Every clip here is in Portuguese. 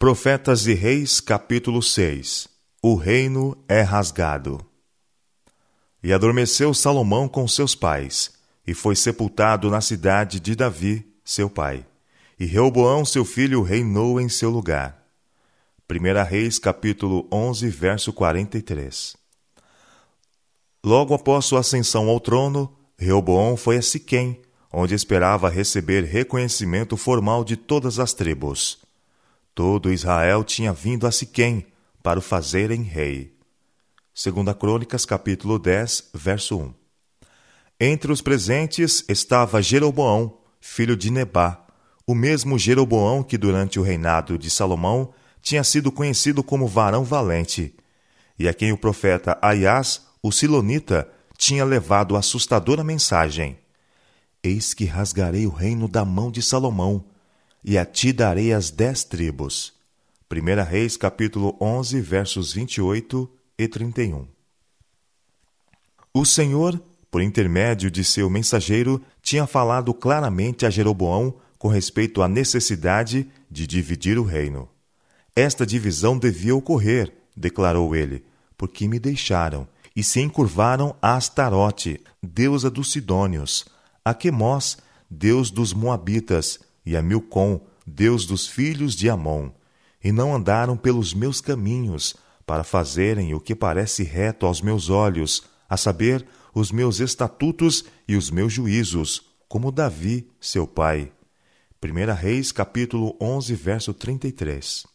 Profetas e Reis, capítulo 6. O reino é rasgado. E adormeceu Salomão com seus pais, e foi sepultado na cidade de Davi, seu pai. E Reoboão, seu filho, reinou em seu lugar. 1 Reis, capítulo 11, verso 43. Logo após sua ascensão ao trono, Reoboão foi a Siquém, onde esperava receber reconhecimento formal de todas as tribos. Todo Israel tinha vindo a Siquém para o fazerem rei. 2 Crônicas, capítulo 10, verso 1. Entre os presentes estava Jeroboão, filho de Nebá, o mesmo Jeroboão que durante o reinado de Salomão tinha sido conhecido como varão valente, e a quem o profeta Aias, o silonita, tinha levado a assustadora mensagem: Eis que rasgarei o reino da mão de Salomão, e a ti darei as 10 tribos. 1 Reis, capítulo 11, versos 28 e 31. O Senhor, por intermédio de seu mensageiro, tinha falado claramente a Jeroboão com respeito à necessidade de dividir o reino. Esta divisão devia ocorrer, declarou ele, porque me deixaram e se encurvaram a Astarote, deusa dos Sidônios, a Quemós, deus dos Moabitas, e a Milcom, deus dos filhos de Amon, e não andaram pelos meus caminhos, para fazerem o que parece reto aos meus olhos, a saber, os meus estatutos e os meus juízos, como Davi, seu pai. 1 Reis, capítulo 11, verso 33.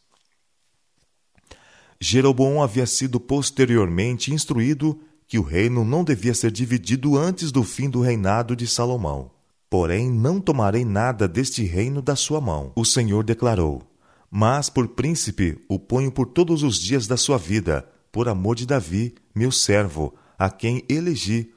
Jeroboão havia sido posteriormente instruído que o reino não devia ser dividido antes do fim do reinado de Salomão. Porém, não tomarei nada deste reino da sua mão, o Senhor declarou. Mas por príncipe o ponho por todos os dias da sua vida, por amor de Davi, meu servo, a quem elegi,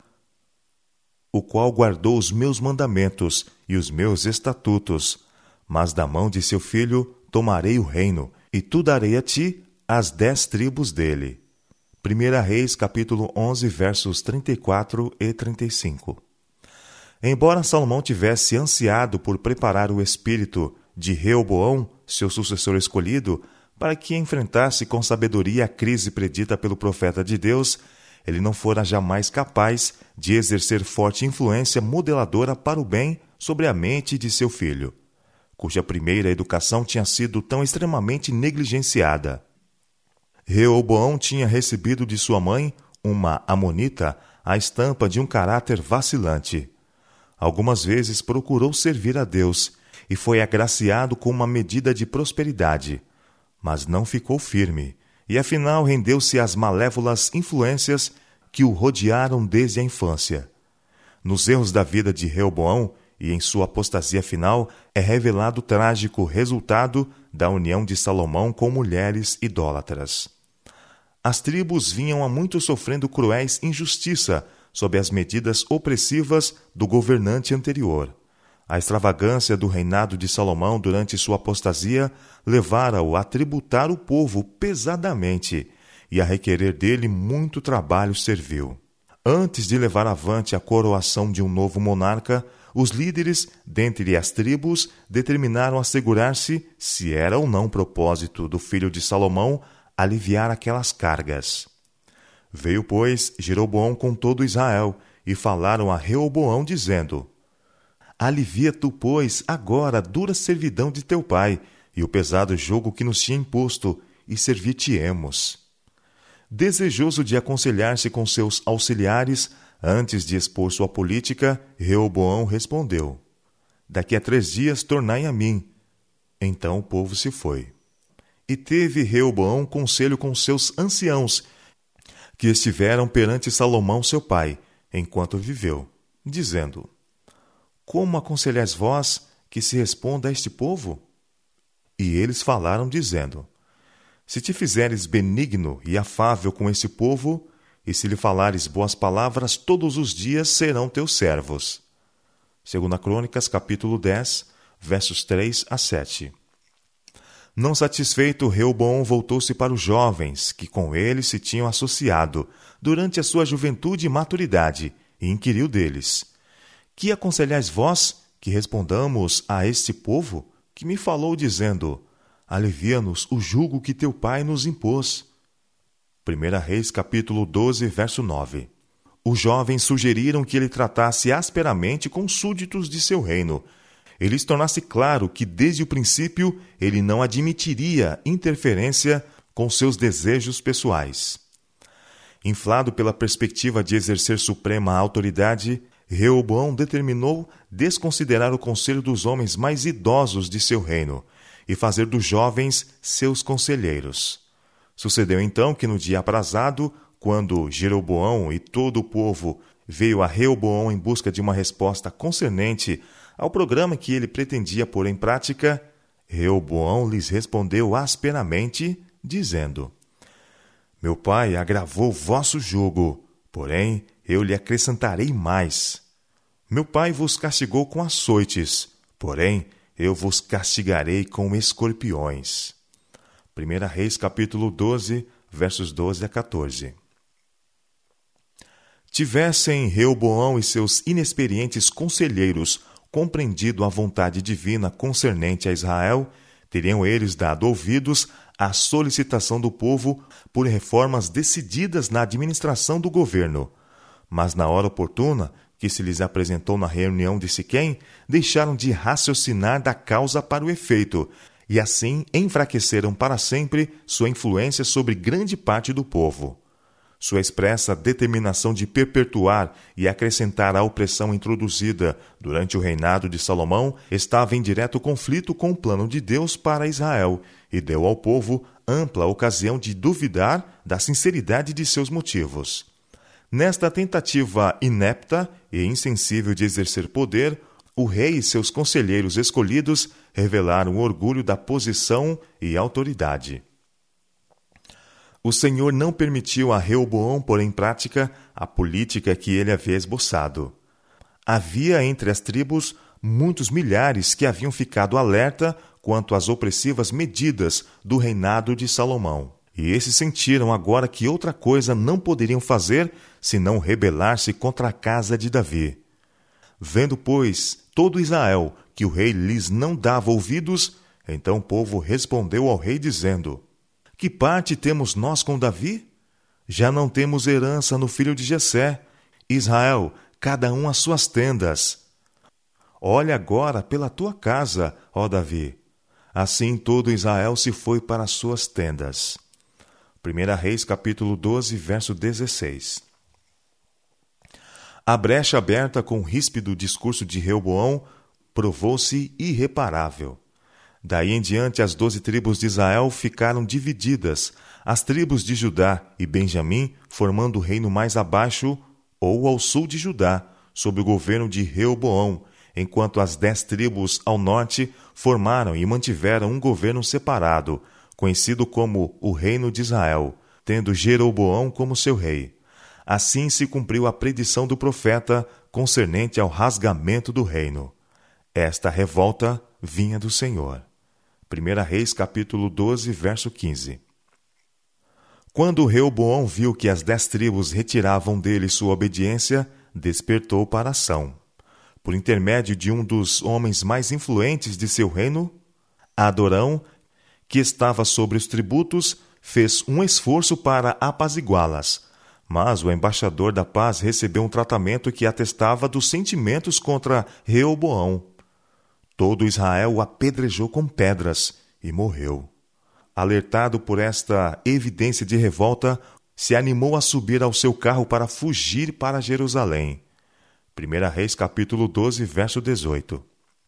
o qual guardou os meus mandamentos e os meus estatutos. Mas da mão de seu filho tomarei o reino, e tu darei a ti as 10 tribos dele. 1 Reis, capítulo 11, versos 34 e 35. Embora Salomão tivesse ansiado por preparar o espírito de Reoboão, seu sucessor escolhido, para que enfrentasse com sabedoria a crise predita pelo profeta de Deus, ele não fora jamais capaz de exercer forte influência modeladora para o bem sobre a mente de seu filho, cuja primeira educação tinha sido tão extremamente negligenciada. Reoboão tinha recebido de sua mãe, uma amonita, a estampa de um caráter vacilante. Algumas vezes procurou servir a Deus e foi agraciado com uma medida de prosperidade, mas não ficou firme, e afinal rendeu-se às malévolas influências que o rodearam desde a infância. Nos erros da vida de Reoboão e em sua apostasia final é revelado o trágico resultado da união de Salomão com mulheres idólatras. As tribos vinham há muito sofrendo cruéis injustiça sob as medidas opressivas do governante anterior. A extravagância do reinado de Salomão durante sua apostasia levara-o a tributar o povo pesadamente e a requerer dele muito trabalho servil. Antes de levar avante a coroação de um novo monarca, os líderes dentre as tribos determinaram assegurar-se se era ou não propósito do filho de Salomão aliviar aquelas cargas. Veio, pois, Jeroboão com todo Israel, e falaram a Reoboão, dizendo: Alivia tu, pois, agora a dura servidão de teu pai, e o pesado jugo que nos tinha imposto, e servir-te-emos. Desejoso de aconselhar-se com seus auxiliares, antes de expor sua política, Reoboão respondeu: Daqui a 3 dias tornai a mim. Então o povo se foi. E teve Reoboão conselho com seus anciãos, que estiveram perante Salomão seu pai, enquanto viveu, dizendo: Como aconselhais vós que se responda a este povo? E eles falaram, dizendo: Se te fizeres benigno e afável com esse povo, e se lhe falares boas palavras, todos os dias serão teus servos. 2 Crônicas, capítulo 10, versos 3 a 7. Não satisfeito, Reoboão voltou-se para os jovens, que com ele se tinham associado, durante a sua juventude e maturidade, e inquiriu deles: Que aconselhais vós que respondamos a este povo, que me falou dizendo: alivia-nos o jugo que teu pai nos impôs. 1 Reis, capítulo 12, verso 9. Os jovens sugeriram que ele tratasse asperamente com os súditos de seu reino. E lhes tornasse claro que, desde o princípio, ele não admitiria interferência com seus desejos pessoais. Inflado pela perspectiva de exercer suprema autoridade, Reoboão determinou desconsiderar o conselho dos homens mais idosos de seu reino e fazer dos jovens seus conselheiros. Sucedeu então que no dia aprazado, quando Jeroboão e todo o povo veio a Reoboão em busca de uma resposta concernente ao programa que ele pretendia pôr em prática, Reoboão lhes respondeu asperamente, dizendo: Meu pai agravou vosso jugo, porém eu lhe acrescentarei mais. Meu pai vos castigou com açoites, porém eu vos castigarei com escorpiões. 1 Reis, capítulo 12, versos 12 a 14. Tivessem Reoboão e seus inexperientes conselheiros compreendido a vontade divina concernente a Israel, teriam eles dado ouvidos à solicitação do povo por reformas decididas na administração do governo. Mas na hora oportuna, que se lhes apresentou na reunião de Siquém, deixaram de raciocinar da causa para o efeito, e assim enfraqueceram para sempre sua influência sobre grande parte do povo. Sua expressa determinação de perpetuar e acrescentar a opressão introduzida durante o reinado de Salomão estava em direto conflito com o plano de Deus para Israel e deu ao povo ampla ocasião de duvidar da sinceridade de seus motivos. Nesta tentativa inepta e insensível de exercer poder, o rei e seus conselheiros escolhidos revelaram o orgulho da posição e autoridade. O Senhor não permitiu a Reoboão pôr em prática a política que ele havia esboçado. Havia entre as tribos muitos milhares que haviam ficado alerta quanto às opressivas medidas do reinado de Salomão. E esses sentiram agora que outra coisa não poderiam fazer senão rebelar-se contra a casa de Davi. Vendo, pois, todo Israel que o rei lhes não dava ouvidos, então o povo respondeu ao rei dizendo: Que parte temos nós com Davi? Já não temos herança no filho de Jessé. Israel, cada um às suas tendas. Olha agora pela tua casa, ó Davi. Assim todo Israel se foi para as suas tendas. 1 Reis, capítulo 12, verso 16. A brecha aberta com o ríspido discurso de Reoboão provou-se irreparável. Daí em diante as 12 tribos de Israel ficaram divididas, as tribos de Judá e Benjamim formando o reino mais abaixo ou ao sul de Judá, sob o governo de Reoboão, enquanto as 10 tribos ao norte formaram e mantiveram um governo separado, conhecido como o Reino de Israel, tendo Jeroboão como seu rei. Assim se cumpriu a predição do profeta concernente ao rasgamento do reino. Esta revolta vinha do Senhor. 1 Reis, capítulo 12, verso 15. Quando Reoboão viu que as 10 tribos retiravam dele sua obediência, despertou para a ação. Por intermédio de um dos homens mais influentes de seu reino, Adorão, que estava sobre os tributos, fez um esforço para apaziguá-las. Mas o embaixador da paz recebeu um tratamento que atestava dos sentimentos contra Reoboão. Todo Israel o apedrejou com pedras e morreu. Alertado por esta evidência de revolta, se animou a subir ao seu carro para fugir para Jerusalém. 1 Reis, capítulo 12, verso 18.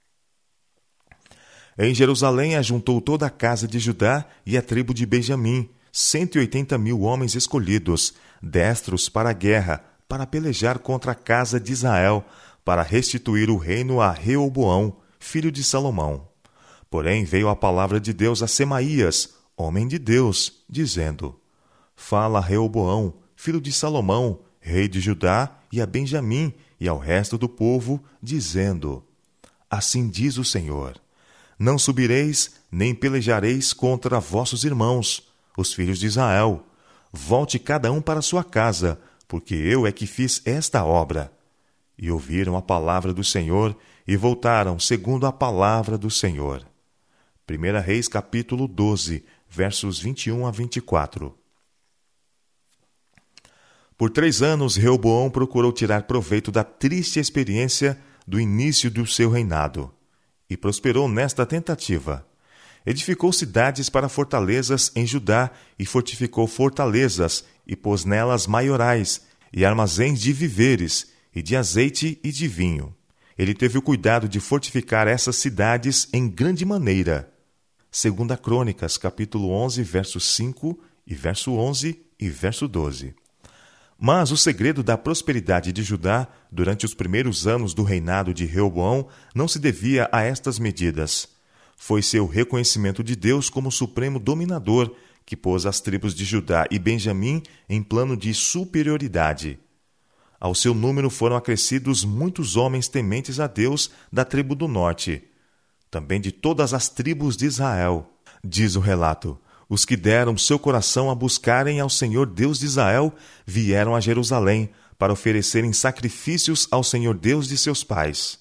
Em Jerusalém ajuntou toda a casa de Judá e a tribo de Benjamim, 180.000 homens escolhidos, destros para a guerra, para pelejar contra a casa de Israel, para restituir o reino a Reoboão, filho de Salomão. Porém veio a palavra de Deus a Semaías, homem de Deus, dizendo: Fala a Reoboão, filho de Salomão, rei de Judá, e a Benjamim, e ao resto do povo, dizendo: Assim diz o Senhor: Não subireis, nem pelejareis contra vossos irmãos, os filhos de Israel. Volte cada um para sua casa, porque eu é que fiz esta obra. E ouviram a palavra do Senhor, e voltaram segundo a palavra do Senhor. 1 Reis capítulo 12, versos 21 a 24. Por 3 anos, Reoboão procurou tirar proveito da triste experiência do início do seu reinado, e prosperou nesta tentativa. Edificou cidades para fortalezas em Judá e fortificou fortalezas e pôs nelas maiorais e armazéns de víveres e de azeite e de vinho. Ele teve o cuidado de fortificar essas cidades em grande maneira. 2 Crônicas, capítulo 11, verso 5 e verso 11 e verso 12. Mas o segredo da prosperidade de Judá durante os primeiros anos do reinado de Reoboão não se devia a estas medidas. Foi seu reconhecimento de Deus como supremo dominador que pôs as tribos de Judá e Benjamim em plano de superioridade. Ao seu número foram acrescidos muitos homens tementes a Deus da tribo do norte, também de todas as tribos de Israel. Diz o relato: os que deram seu coração a buscarem ao Senhor Deus de Israel vieram a Jerusalém para oferecerem sacrifícios ao Senhor Deus de seus pais.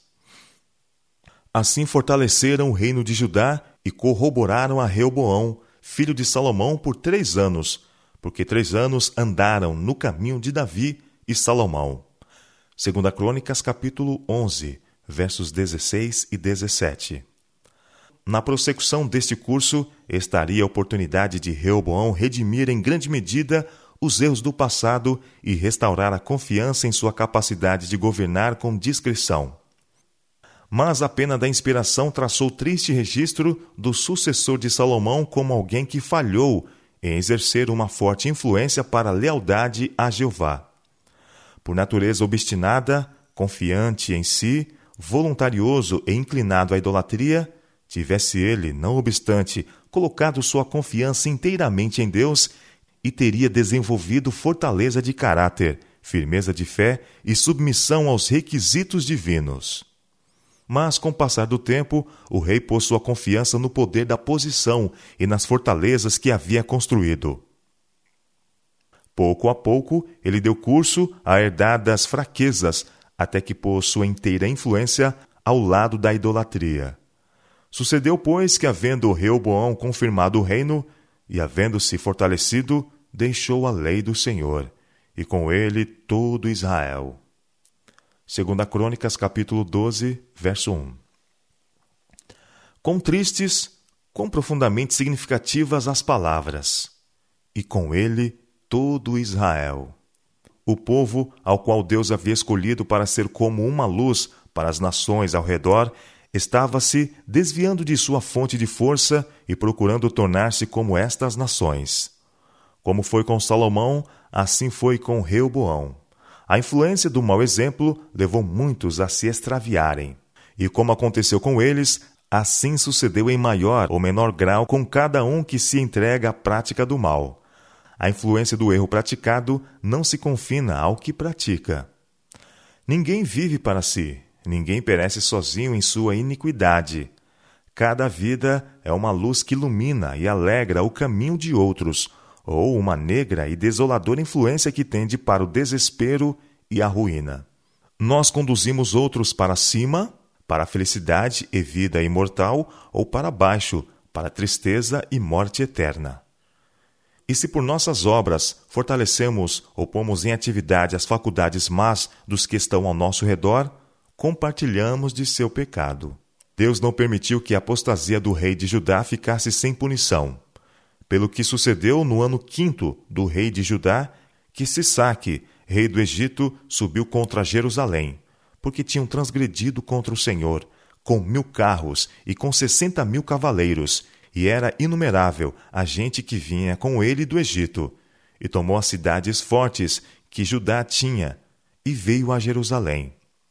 Assim fortaleceram o reino de Judá e corroboraram a Reoboão, filho de Salomão, por 3 anos, porque 3 anos andaram no caminho de Davi e Salomão. 2 Crônicas, capítulo 11, versos 16 e 17. Na prossecução deste curso, estaria a oportunidade de Reoboão redimir em grande medida os erros do passado e restaurar a confiança em sua capacidade de governar com discrição. Mas a pena da inspiração traçou triste registro do sucessor de Salomão como alguém que falhou em exercer uma forte influência para a lealdade a Jeová. Por natureza obstinada, confiante em si, voluntarioso e inclinado à idolatria, tivesse ele, não obstante, colocado sua confiança inteiramente em Deus e teria desenvolvido fortaleza de caráter, firmeza de fé e submissão aos requisitos divinos. Mas, com o passar do tempo, o rei pôs sua confiança no poder da posição e nas fortalezas que havia construído. Pouco a pouco, ele deu curso a herdadas fraquezas, até que pôs sua inteira influência ao lado da idolatria. Sucedeu, pois, que, havendo Reoboão confirmado o reino, e havendo-se fortalecido, deixou a lei do Senhor, e com ele todo Israel. 2 Crônicas, capítulo 12, verso 1. Quão tristes, quão profundamente significativas as palavras, e com ele todo Israel. O povo ao qual Deus havia escolhido para ser como uma luz para as nações ao redor, estava-se desviando de sua fonte de força e procurando tornar-se como estas nações. Como foi com Salomão, assim foi com Reoboão. A influência do mau exemplo levou muitos a se extraviarem. E como aconteceu com eles, assim sucedeu em maior ou menor grau com cada um que se entrega à prática do mal. A influência do erro praticado não se confina ao que pratica. Ninguém vive para si. Ninguém perece sozinho em sua iniquidade. Cada vida é uma luz que ilumina e alegra o caminho de outros, ou uma negra e desoladora influência que tende para o desespero e a ruína. Nós conduzimos outros para cima, para a felicidade e vida imortal, ou para baixo, para a tristeza e morte eterna. E se por nossas obras fortalecemos ou pomos em atividade as faculdades más dos que estão ao nosso redor, compartilhamos de seu pecado. Deus não permitiu que a apostasia do rei de Judá ficasse sem punição. Pelo que sucedeu no ano 5º do rei de Judá, que Sisaque, rei do Egito, subiu contra Jerusalém, porque tinham transgredido contra o Senhor, com 1000 carros e com 60.000 cavaleiros, e era inumerável a gente que vinha com ele do Egito, e tomou as cidades fortes que Judá tinha, e veio a Jerusalém.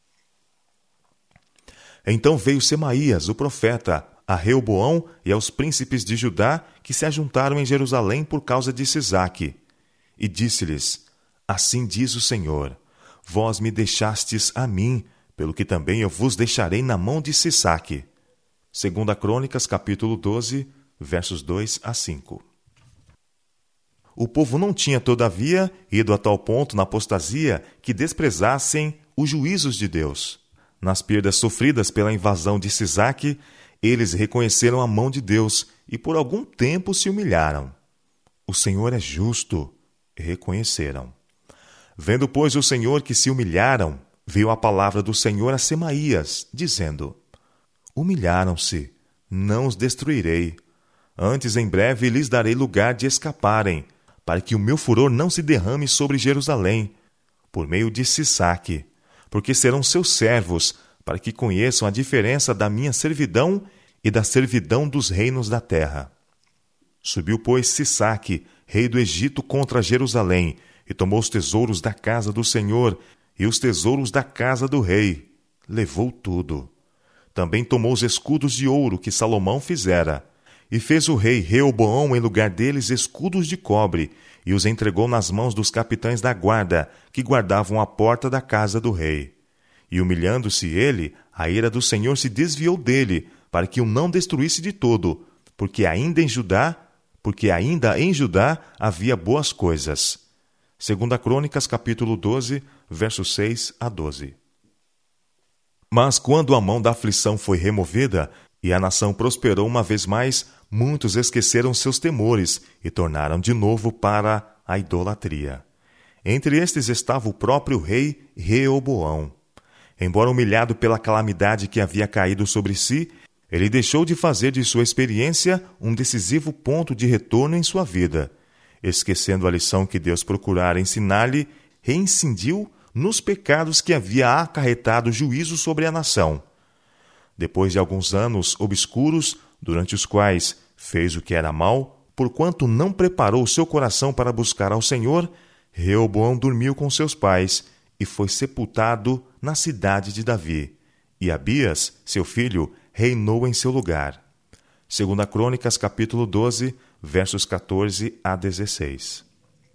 Então veio Semaías, o profeta, a Reoboão e aos príncipes de Judá que se ajuntaram em Jerusalém por causa de Sisaque. E disse-lhes: Assim diz o Senhor, vós me deixastes a mim, pelo que também eu vos deixarei na mão de Sisaque. 2 Crônicas, capítulo 12, versos 2 a 5. O povo não tinha, todavia, ido a tal ponto na apostasia que desprezassem os juízos de Deus. Nas perdas sofridas pela invasão de Sisaque, eles reconheceram a mão de Deus e por algum tempo se humilharam. O Senhor é justo, reconheceram. Vendo, pois, o Senhor que se humilharam, veio a palavra do Senhor a Semaías, dizendo: Humilharam-se, não os destruirei. Antes, em breve, lhes darei lugar de escaparem, para que o meu furor não se derrame sobre Jerusalém, por meio de Sisaque, porque serão seus servos, para que conheçam a diferença da minha servidão e da servidão dos reinos da terra. Subiu, pois, Sisaque, rei do Egito, contra Jerusalém, e tomou os tesouros da casa do Senhor e os tesouros da casa do rei. Levou tudo. Também tomou os escudos de ouro que Salomão fizera, e fez o rei Reoboão em lugar deles escudos de cobre, e os entregou nas mãos dos capitães da guarda, que guardavam a porta da casa do rei. E humilhando-se ele, a ira do Senhor se desviou dele, para que o não destruísse de todo, porque ainda em Judá havia boas coisas. 2 Crônicas, capítulo 12, versos 6 a 12. Mas quando a mão da aflição foi removida, e a nação prosperou uma vez mais, muitos esqueceram seus temores e tornaram de novo para a idolatria. Entre estes estava o próprio rei Reoboão. Embora humilhado pela calamidade que havia caído sobre si, ele deixou de fazer de sua experiência um decisivo ponto de retorno em sua vida. Esquecendo a lição que Deus procurara ensinar-lhe, reincidiu nos pecados que havia acarretado juízo sobre a nação. Depois de alguns anos obscuros, durante os quais fez o que era mal, porquanto não preparou seu coração para buscar ao Senhor, Reoboão dormiu com seus pais e foi sepultado na cidade de Davi. E Abias, seu filho, reinou em seu lugar. 2 Crônicas, capítulo 12, versos 14 a 16.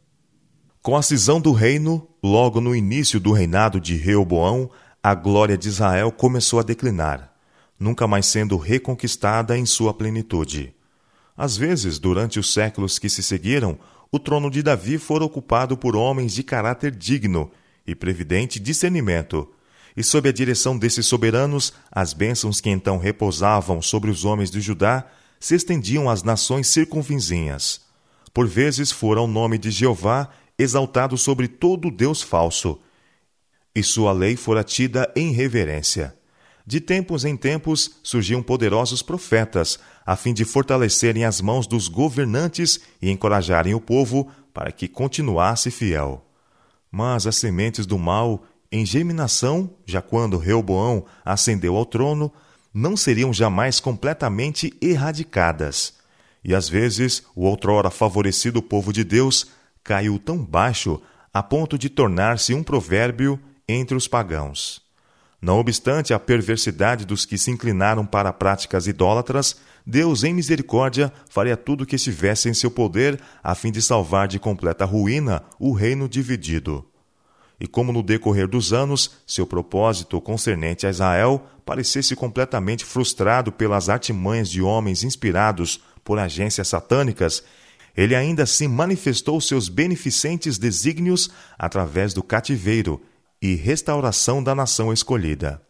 Com a cisão do reino, logo no início do reinado de Reoboão, a glória de Israel começou a declinar, nunca mais sendo reconquistada em sua plenitude. Às vezes, durante os séculos que se seguiram, o trono de Davi fora ocupado por homens de caráter digno e previdente discernimento, e sob a direção desses soberanos, as bênçãos que então repousavam sobre os homens de Judá se estendiam às nações circunvizinhas. Por vezes fora o nome de Jeová exaltado sobre todo Deus falso, e sua lei fora tida em reverência. De tempos em tempos surgiam poderosos profetas, a fim de fortalecerem as mãos dos governantes e encorajarem o povo para que continuasse fiel. Mas as sementes do mal, em germinação, já quando Reoboão ascendeu ao trono, não seriam jamais completamente erradicadas. E às vezes o outrora favorecido povo de Deus caiu tão baixo a ponto de tornar-se um provérbio entre os pagãos. Não obstante a perversidade dos que se inclinaram para práticas idólatras, Deus, em misericórdia, faria tudo o que estivesse em seu poder a fim de salvar de completa ruína o reino dividido. E como no decorrer dos anos, seu propósito concernente a Israel parecesse completamente frustrado pelas artimanhas de homens inspirados por agências satânicas, ele ainda assim manifestou seus beneficentes desígnios através do cativeiro e restauração da nação escolhida.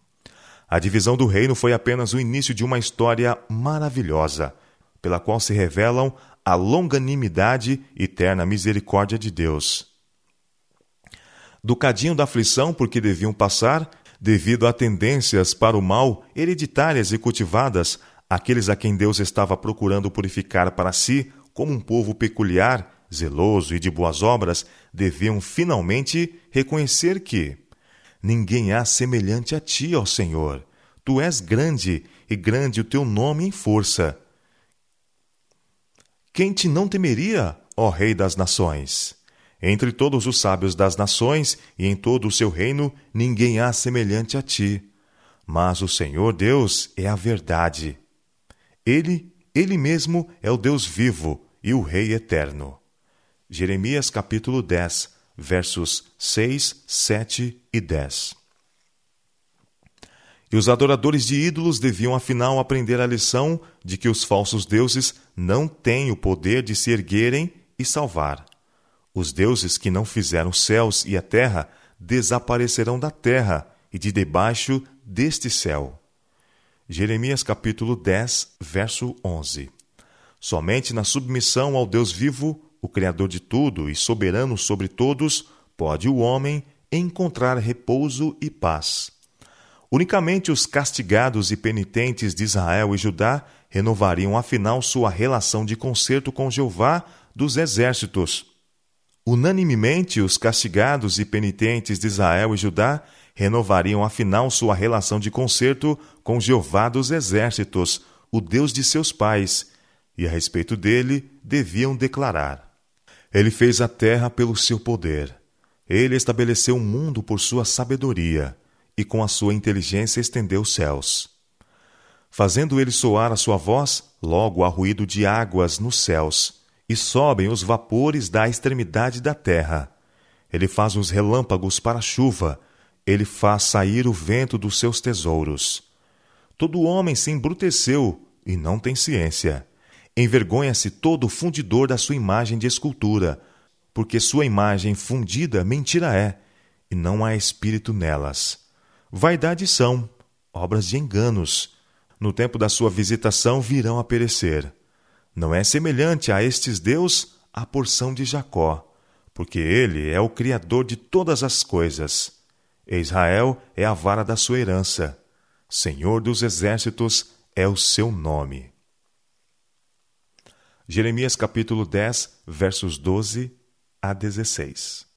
A divisão do reino foi apenas o início de uma história maravilhosa, pela qual se revelam a longanimidade e terna misericórdia de Deus. Do cadinho da aflição por que deviam passar, devido a tendências para o mal hereditárias e cultivadas, aqueles a quem Deus estava procurando purificar para si, como um povo peculiar, zeloso e de boas obras, deviam finalmente reconhecer que ninguém há semelhante a ti, ó Senhor. Tu és grande, e grande o teu nome em força. Quem te não temeria, ó Rei das Nações? Entre todos os sábios das nações e em todo o seu reino, ninguém há semelhante a ti. Mas o Senhor Deus é a verdade. Ele mesmo é o Deus vivo e o Rei eterno. Jeremias capítulo 10, versos 6, 7 e 10. E os adoradores de ídolos deviam afinal aprender a lição de que os falsos deuses não têm o poder de se erguerem e salvar. Os deuses que não fizeram os céus e a terra desaparecerão da terra e de debaixo deste céu. Jeremias capítulo 10, verso 11. Somente na submissão ao Deus vivo, o Criador de tudo e soberano sobre todos, pode o homem encontrar repouso e paz. Unicamente os castigados e penitentes de Israel e Judá renovariam afinal sua relação de concerto com Jeová dos exércitos. Unanimemente, os castigados e penitentes de Israel e Judá renovariam afinal sua relação de concerto com Jeová dos exércitos, o Deus de seus pais, e a respeito dele deviam declarar: Ele fez a terra pelo seu poder. Ele estabeleceu o mundo por sua sabedoria, e com a sua inteligência estendeu os céus. Fazendo ele soar a sua voz, logo há ruído de águas nos céus, e sobem os vapores da extremidade da terra. Ele faz os relâmpagos para a chuva, ele faz sair o vento dos seus tesouros. Todo homem se embruteceu e não tem ciência. Envergonha-se todo fundidor da sua imagem de escultura, porque sua imagem fundida mentira é, e não há espírito nelas. Vaidade são, obras de enganos. No tempo da sua visitação virão a perecer. Não é semelhante a estes Deus a porção de Jacó, porque ele é o Criador de todas as coisas. E Israel é a vara da sua herança. Senhor dos exércitos é o seu nome. Jeremias capítulo 10, versos 12 a 16.